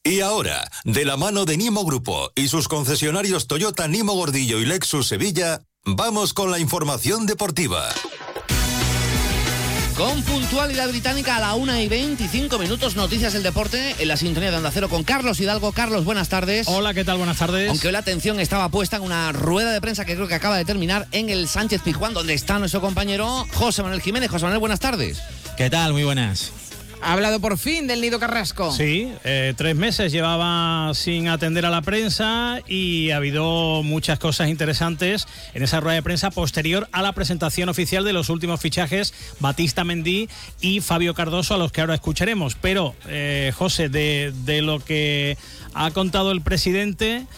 Y ahora, de la mano de Nimo Grupo y sus concesionarios Toyota Nimo Gordillo y Lexus Sevilla, vamos con la información deportiva. Con puntualidad británica a la 1:25, noticias del deporte en la sintonía de Onda Cero con Carlos Hidalgo. Carlos, buenas tardes. Hola, ¿qué tal? Buenas tardes. Aunque hoy la atención estaba puesta en una rueda de prensa que creo que acaba de terminar en el Sánchez Pizjuán, donde está nuestro compañero José Manuel Jiménez. José Manuel, buenas tardes. ¿Qué tal? Muy buenas. Ha hablado por fin del Nido Carrasco. Sí, 3 meses llevaba sin atender a la prensa y ha habido muchas cosas interesantes en esa rueda de prensa posterior a la presentación oficial de los últimos fichajes, Batista Mendy y Fabio Cardoso, a los que ahora escucharemos. Pero, José, de lo que ha contado el presidente,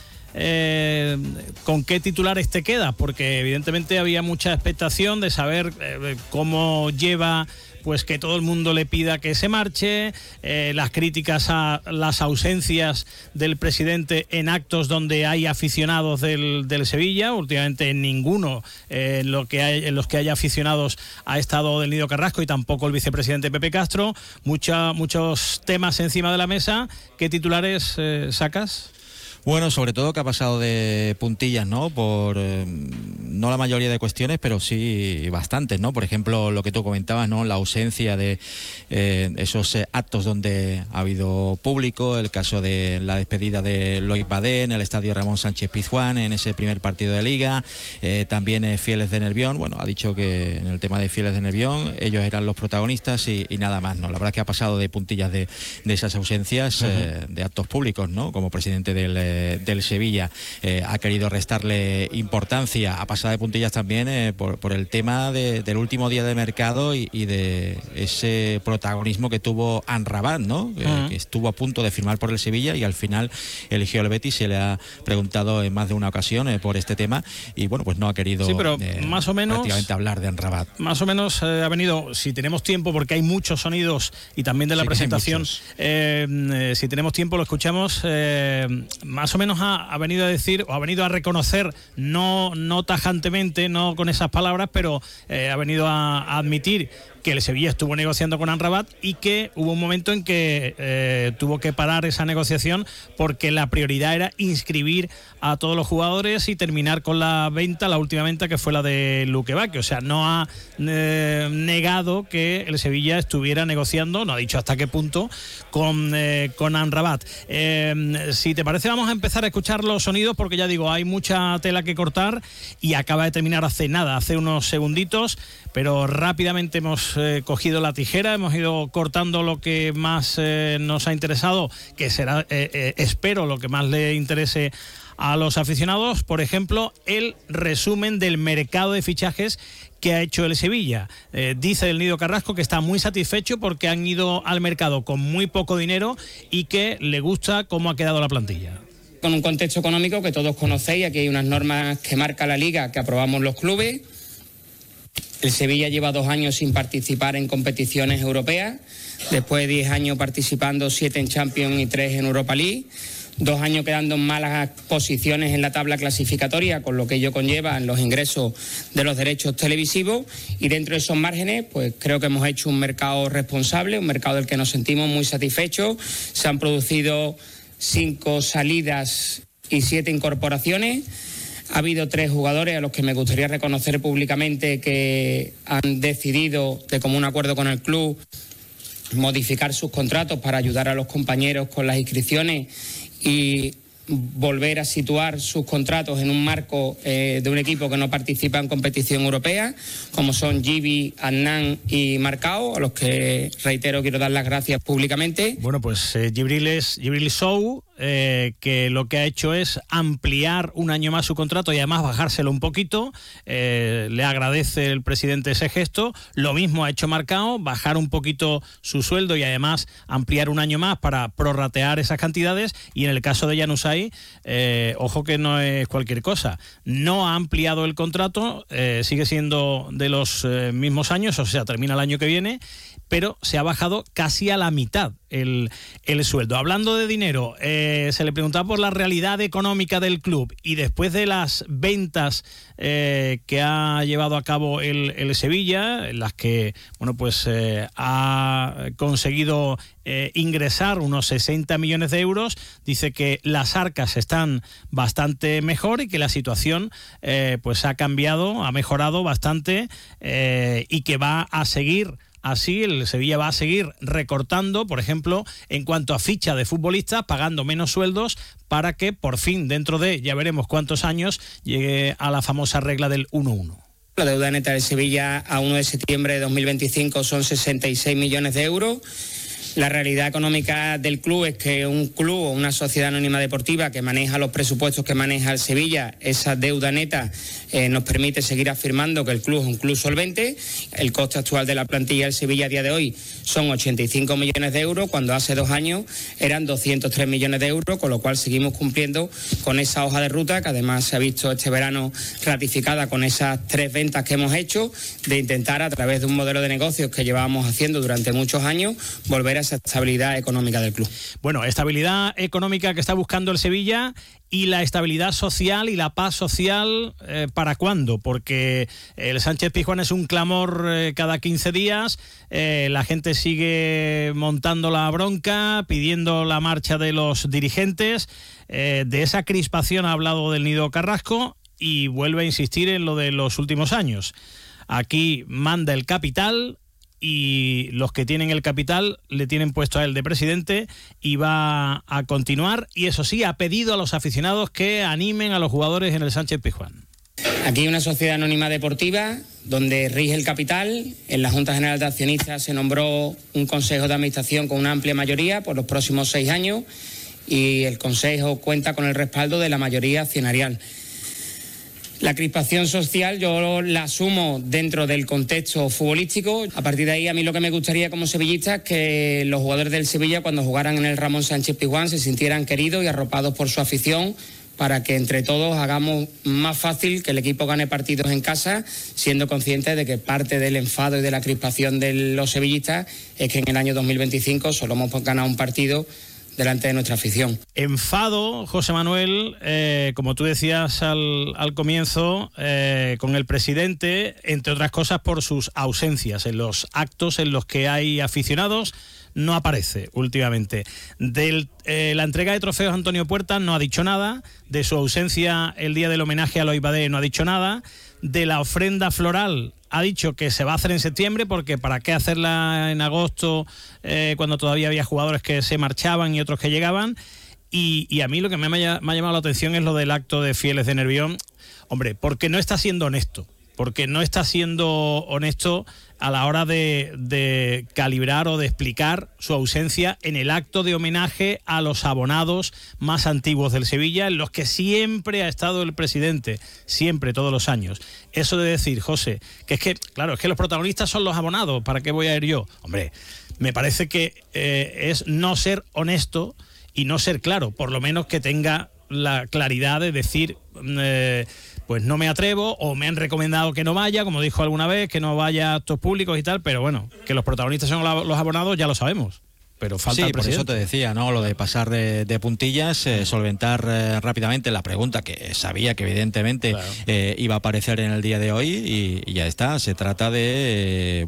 ¿con qué titulares te queda? Porque evidentemente había mucha expectación de saber cómo lleva, pues, que todo el mundo le pida que se marche, las críticas a las ausencias del presidente en actos donde hay aficionados del Sevilla. Últimamente en ninguno en los que haya aficionados ha estado del Nido Carrasco, y tampoco el vicepresidente Pepe Castro. Muchos temas encima de la mesa. ¿Qué titulares sacas? Bueno, sobre todo que ha pasado de puntillas, ¿no? Por no la mayoría de cuestiones, pero sí bastantes, ¿no? Por ejemplo, lo que tú comentabas, ¿no? La ausencia de esos actos donde ha habido público, el caso de la despedida de Loic Badé en el estadio Ramón Sánchez Pizjuán en ese primer partido de Liga, también Fieles de Nervión. Bueno, ha dicho que en el tema de Fieles de Nervión ellos eran los protagonistas y nada más, ¿no? La verdad es que ha pasado de puntillas de esas ausencias, de actos públicos, ¿no? Como presidente del Sevilla, ha querido restarle importancia, ha pasado de puntillas también por el tema del último día de mercado y de ese protagonismo que tuvo Amrabat, ¿no? Que estuvo a punto de firmar por el Sevilla y al final eligió el Betis. Se le ha preguntado en más de una ocasión por este tema y bueno, pues no ha querido, sí, pero más o menos, prácticamente hablar de Amrabat. Más o menos ha venido, si tenemos tiempo, porque hay muchos sonidos y también de la presentación, si tenemos tiempo lo escuchamos. Más o menos ha venido a decir, o ha venido a reconocer, no tajantemente, no con esas palabras, pero ha venido a admitir que el Sevilla estuvo negociando con Amrabat y que hubo un momento en que tuvo que parar esa negociación porque la prioridad era inscribir a todos los jugadores y terminar con la última venta, que fue la de Luque Bacchio. O sea, no ha negado que el Sevilla estuviera negociando, no ha dicho hasta qué punto, con Amrabat. Si te parece, vamos a empezar a escuchar los sonidos, porque ya digo, hay mucha tela que cortar y acaba de terminar hace unos segunditos, pero rápidamente hemos cogido la tijera, hemos ido cortando lo que más nos ha interesado, que será, espero, lo que más le interese a los aficionados. Por ejemplo, el resumen del mercado de fichajes que ha hecho el Sevilla. Dice el Nido Carrasco que está muy satisfecho porque han ido al mercado con muy poco dinero y que le gusta cómo ha quedado la plantilla. Con un contexto económico que todos conocéis, aquí hay unas normas que marca la Liga que aprobamos los clubes. El Sevilla lleva 2 años sin participar en competiciones europeas, después de 10 años participando, 7 en Champions y 3 en Europa League, 2 años quedando en malas posiciones en la tabla clasificatoria, con lo que ello conlleva en los ingresos de los derechos televisivos, y dentro de esos márgenes pues creo que hemos hecho un mercado responsable, un mercado del que nos sentimos muy satisfechos. Se han producido 5 salidas y 7 incorporaciones. Ha habido 3 jugadores a los que me gustaría reconocer públicamente que han decidido, de común acuerdo con el club, modificar sus contratos para ayudar a los compañeros con las inscripciones y volver a situar sus contratos en un marco de un equipo que no participa en competición europea, como son Gibi, Adnan y Marcao, a los que, reitero, quiero dar las gracias públicamente. Bueno, pues Djibril Sow, que lo que ha hecho es ampliar un año más su contrato y además bajárselo un poquito. Le agradece el presidente ese gesto. Lo mismo ha hecho Marcao, bajar un poquito su sueldo y además ampliar un año más para prorratear esas cantidades. Y en el caso de Januzaj, ojo que no es cualquier cosa, no ha ampliado el contrato, sigue siendo de los mismos años, o sea, termina el año que viene, pero se ha bajado casi a la mitad el sueldo. Hablando de dinero, se le preguntaba por la realidad económica del club, y después de las ventas que ha llevado a cabo el Sevilla, en las que ha conseguido ingresar unos 60 millones de euros, dice que las arcas están bastante mejor y que la situación ha cambiado, ha mejorado bastante, y que va a seguir así. El Sevilla va a seguir recortando, por ejemplo, en cuanto a ficha de futbolistas, pagando menos sueldos para que por fin, dentro de ya veremos cuántos años, llegue a la famosa regla del 1-1. La deuda neta del Sevilla a 1 de septiembre de 2025 son 66 millones de euros. La realidad económica del club es que un club o una sociedad anónima deportiva que maneja los presupuestos que maneja el Sevilla, esa deuda neta nos permite seguir afirmando que el club es un club solvente. El coste actual de la plantilla del Sevilla a día de hoy son 85 millones de euros, cuando hace 2 años eran 203 millones de euros, con lo cual seguimos cumpliendo con esa hoja de ruta, que además se ha visto este verano ratificada con esas 3 ventas que hemos hecho, de intentar, a través de un modelo de negocios que llevábamos haciendo durante muchos años, volver a esa estabilidad económica del club. Bueno, estabilidad económica que está buscando el Sevilla, y la estabilidad social y la paz social, ¿para cuándo? Porque el Sánchez Pizjuán es un clamor cada 15 días, la gente sigue montando la bronca, pidiendo la marcha de los dirigentes, de esa crispación ha hablado del Nido Carrasco, y vuelve a insistir en lo de los últimos años. Aquí manda el capital, y los que tienen el capital le tienen puesto a él de presidente, y va a continuar, y eso sí, ha pedido a los aficionados que animen a los jugadores en el Sánchez Pizjuán. Aquí hay una sociedad anónima deportiva donde rige el capital. En la Junta General de Accionistas se nombró un consejo de administración con una amplia mayoría por los próximos 6 años, y el consejo cuenta con el respaldo de la mayoría accionarial. La crispación social yo la asumo dentro del contexto futbolístico. A partir de ahí, a mí lo que me gustaría como sevillista es que los jugadores del Sevilla, cuando jugaran en el Ramón Sánchez Pizjuán, se sintieran queridos y arropados por su afición, para que entre todos hagamos más fácil que el equipo gane partidos en casa, siendo conscientes de que parte del enfado y de la crispación de los sevillistas es que en el año 2025 solo hemos ganado un partido delante de nuestra afición. Enfado, José Manuel, como tú decías al comienzo, con el presidente, entre otras cosas por sus ausencias en los actos en los que hay aficionados. No aparece últimamente. De la entrega de trofeos a Antonio Puerta no ha dicho nada. De su ausencia el día del homenaje a Eloy Badé no ha dicho nada. De la ofrenda floral ha dicho que se va a hacer en septiembre, porque para qué hacerla en agosto cuando todavía había jugadores que se marchaban y otros que llegaban. Y a mí lo que me ha llamado la atención es lo del acto de fieles de Nervión. Hombre, porque no está siendo honesto. Porque no está siendo honesto a la hora de calibrar o de explicar su ausencia en el acto de homenaje a los abonados más antiguos del Sevilla, en los que siempre ha estado el presidente, siempre, todos los años. Eso de decir, José, que es que, claro, es que los protagonistas son los abonados, ¿para qué voy a ir yo? Hombre, me parece que es no ser honesto y no ser claro, por lo menos que tenga la claridad de decir... pues no me atrevo, o me han recomendado que no vaya, como dijo alguna vez, que no vaya a actos públicos y tal, pero bueno, que los protagonistas son los abonados ya lo sabemos. Pero falta el presidente. Por eso te decía, ¿no? Lo de pasar de puntillas, solventar rápidamente la pregunta que sabía que evidentemente iba a aparecer en el día de hoy, y ya está. Se trata de,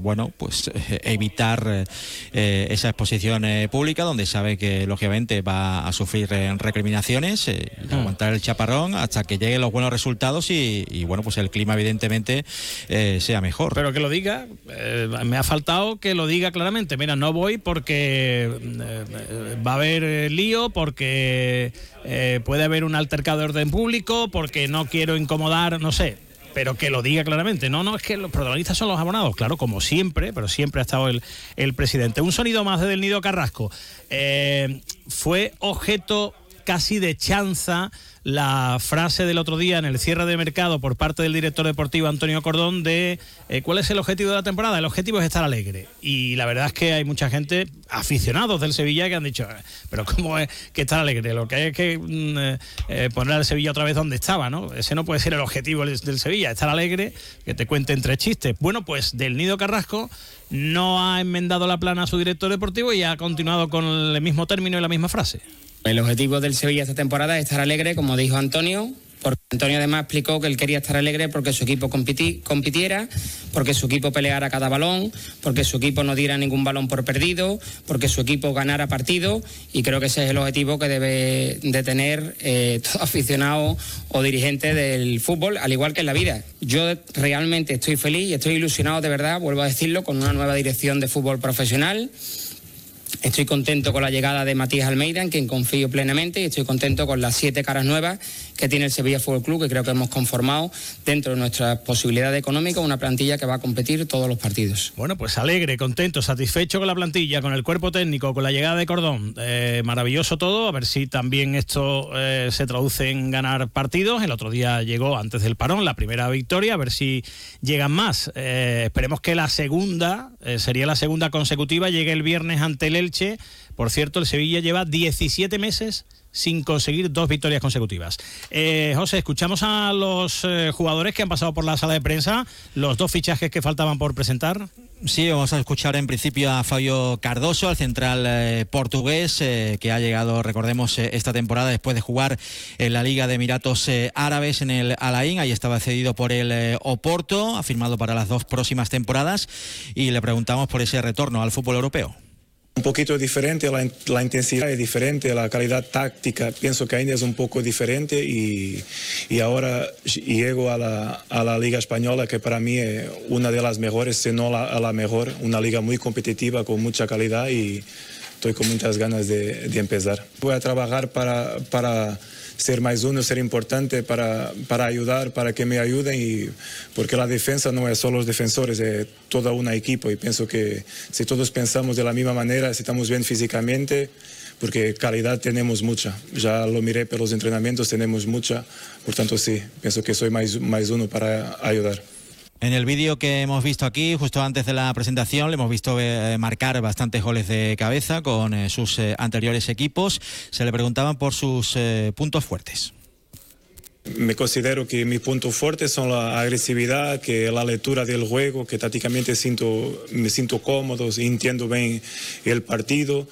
evitar esa exposición pública, donde sabe que lógicamente va a sufrir recriminaciones, aguantar el chaparrón hasta que lleguen los buenos resultados y el clima evidentemente sea mejor. Pero que lo diga, me ha faltado que lo diga claramente. Mira, no voy porque va a haber lío, porque puede haber un altercado de orden público, porque no quiero incomodar, no sé, pero que lo diga claramente. No, es que los protagonistas son los abonados, claro, como siempre, pero siempre ha estado el presidente. Un sonido más desde el Nido Carrasco. Fue objeto casi de chanza la frase del otro día en el cierre de mercado por parte del director deportivo Antonio Cordón de ¿cuál es el objetivo de la temporada? El objetivo es estar alegre. Y la verdad es que hay mucha gente, aficionados del Sevilla, que han dicho, pero ¿cómo es que estar alegre? Lo que hay es que poner al Sevilla otra vez donde estaba, ¿no? Ese no puede ser el objetivo del Sevilla, estar alegre, que te cuenten 3 chistes. Bueno, pues del Nido Carrasco no ha enmendado la plana a su director deportivo y ha continuado con el mismo término y la misma frase. El objetivo del Sevilla esta temporada es estar alegre, como dijo Antonio, porque Antonio además explicó que él quería estar alegre porque su equipo compitiera, porque su equipo peleara cada balón, porque su equipo no diera ningún balón por perdido, porque su equipo ganara partido, y creo que ese es el objetivo que debe de tener todo aficionado o dirigente del fútbol, al igual que en la vida. Yo realmente estoy feliz y estoy ilusionado de verdad, vuelvo a decirlo, con una nueva dirección de fútbol profesional. Estoy contento con la llegada de Matías Almeida, en quien confío plenamente, y estoy contento con las 7 caras nuevas que tiene el Sevilla Fútbol Club, que creo que hemos conformado dentro de nuestras posibilidades económicas una plantilla que va a competir todos los partidos. Bueno, pues alegre, contento, satisfecho con la plantilla, con el cuerpo técnico, con la llegada de Cordón. Maravilloso todo, a ver si también esto se traduce en ganar partidos. El otro día llegó, antes del parón, la primera victoria, a ver si llegan más. Esperemos que la segunda, sería la segunda consecutiva, llegue el viernes ante el Elche. Por cierto, el Sevilla lleva 17 meses sin conseguir 2 victorias consecutivas. José, escuchamos a los jugadores que han pasado por la sala de prensa, los 2 fichajes que faltaban por presentar. Sí, vamos a escuchar en principio a Fabio Cardoso, al central portugués, que ha llegado, recordemos, esta temporada después de jugar en la Liga de Emiratos Árabes en el Al Ain. Ahí estaba cedido por el Oporto, ha firmado para las 2 próximas temporadas, y le preguntamos por ese retorno al fútbol europeo. Un poquito diferente, la intensidad es diferente, la calidad táctica pienso que ainda es un poco diferente, y ahora llego a la Liga Española, que para mí es una de las mejores, si no la mejor, una liga muy competitiva con mucha calidad, y estoy con muchas ganas de empezar. Voy a trabajar para ser más uno, ser importante, para ayudar, para que me ayuden, y porque la defensa no es solo los defensores, es toda una equipo, y pienso que si todos pensamos de la misma manera, si estamos bien físicamente, porque calidad tenemos mucha, ya lo miré por los entrenamientos, tenemos mucha, por tanto sí, pienso que soy más uno para ayudar. En el vídeo que hemos visto aquí, justo antes de la presentación, le hemos visto marcar bastantes goles de cabeza con sus anteriores equipos. Se le preguntaban por sus puntos fuertes. Me considero que mis puntos fuertes son la agresividad, que la lectura del juego, que tácticamente me siento cómodo, entiendo bien el partido,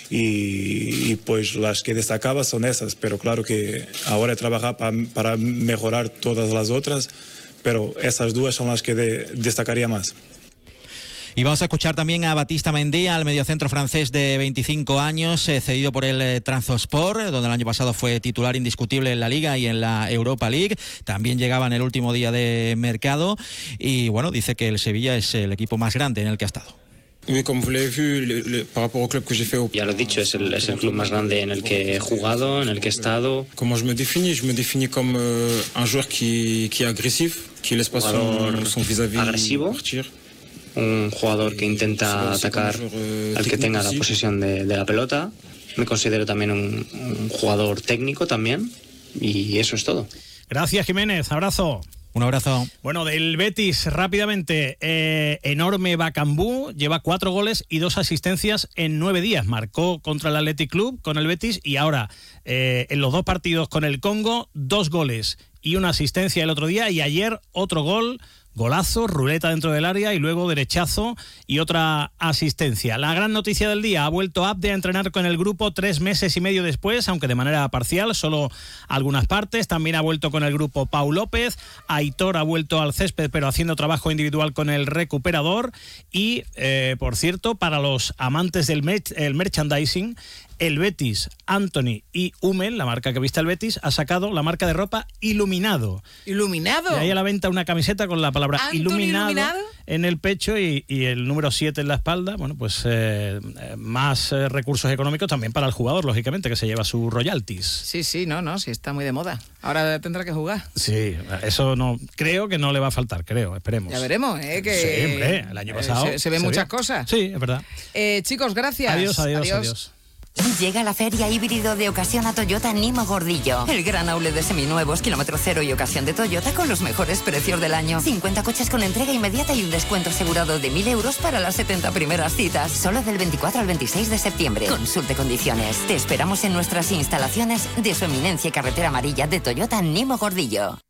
y pues las que destacaba son esas, pero claro que ahora he trabajado para mejorar todas las otras, pero esas 2 son las que destacaría más. Y vamos a escuchar también a Batista Mendy, al mediocentro francés de 25 años, cedido por el Trabzonspor, donde el año pasado fue titular indiscutible en la Liga y en la Europa League. También llegaba en el último día de mercado, y bueno, dice que el Sevilla es el equipo más grande en el que ha estado. Ya lo he dicho, es el club más grande en el que he jugado, en el que he estado. ¿Cómo me définis como un jugador que es agresivo, que el espacio son vis-à-vis agresivo, un jugador que intenta atacar al que tenga la posesión de la pelota. Me considero también un jugador técnico también, y eso es todo. Gracias, Jiménez, abrazo. Un abrazo. Bueno, del Betis, rápidamente, enorme Bakambu, lleva 4 goles y 2 asistencias en 9 días. Marcó contra el Athletic Club con el Betis, y ahora en los 2 partidos con el Congo, 2 goles y 1 asistencia el otro día, y ayer otro gol. Golazo, ruleta dentro del área y luego derechazo y otra asistencia. La gran noticia del día: ha vuelto Abde a entrenar con el grupo 3 meses y medio después, aunque de manera parcial, solo algunas partes. También ha vuelto con el grupo Pau López. Aitor ha vuelto al césped, pero haciendo trabajo individual con el recuperador. Y, por cierto, para los amantes del merchandising, el Betis, Anthony y Hummel, la marca que viste el Betis, ha sacado la marca de ropa Iluminado. ¿Iluminado? Y hay a la venta una camiseta con la palabra iluminado en el pecho y el número 7 en la espalda. Bueno, pues más recursos económicos también para el jugador, lógicamente, que se lleva sus royalties. Sí, sí, sí, está muy de moda. Ahora tendrá que jugar. Sí, eso no creo que no le va a faltar, esperemos. Ya veremos, que sí, hombre, el año pasado se ven muchas cosas. Sí, es verdad. Chicos, gracias. Adiós. Llega la feria híbrido de ocasión a Toyota Nimo Gordillo. El gran outlet de seminuevos, kilómetro cero y ocasión de Toyota con los mejores precios del año. 50 coches con entrega inmediata y un descuento asegurado de 1.000 euros para las 70 primeras citas. Solo del 24 al 26 de septiembre. Consulte condiciones. Te esperamos en nuestras instalaciones de su eminencia y carretera amarilla de Toyota Nimo Gordillo.